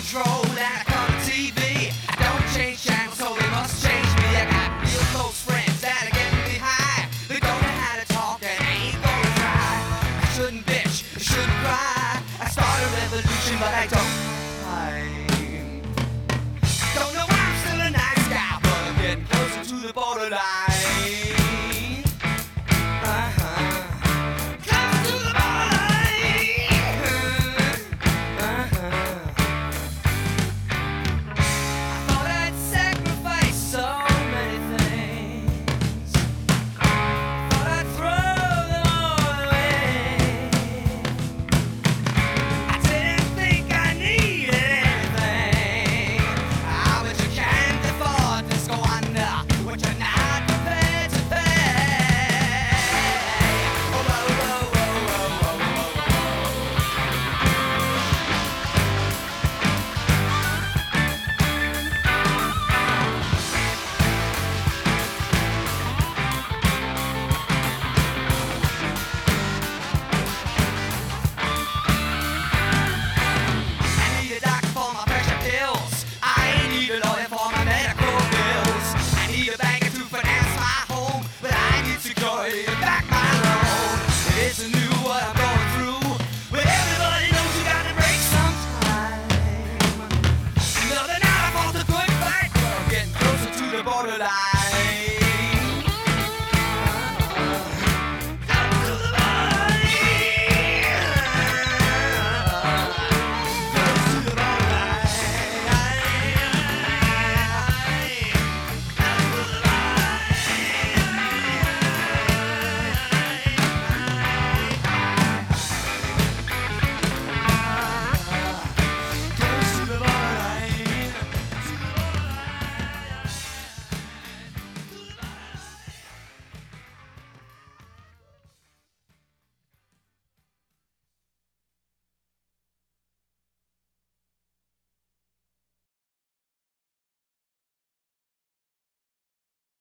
control and I come to TV. I don't change channels, so they must change me. I got real close friends that are getting me high. They don't know how to talk and ain't gonna try. I shouldn't bitch, I shouldn't cry. I start a revolution, but I don't have time. Don't know why I'm still a nice guy, but I'm getting closer to the borderline.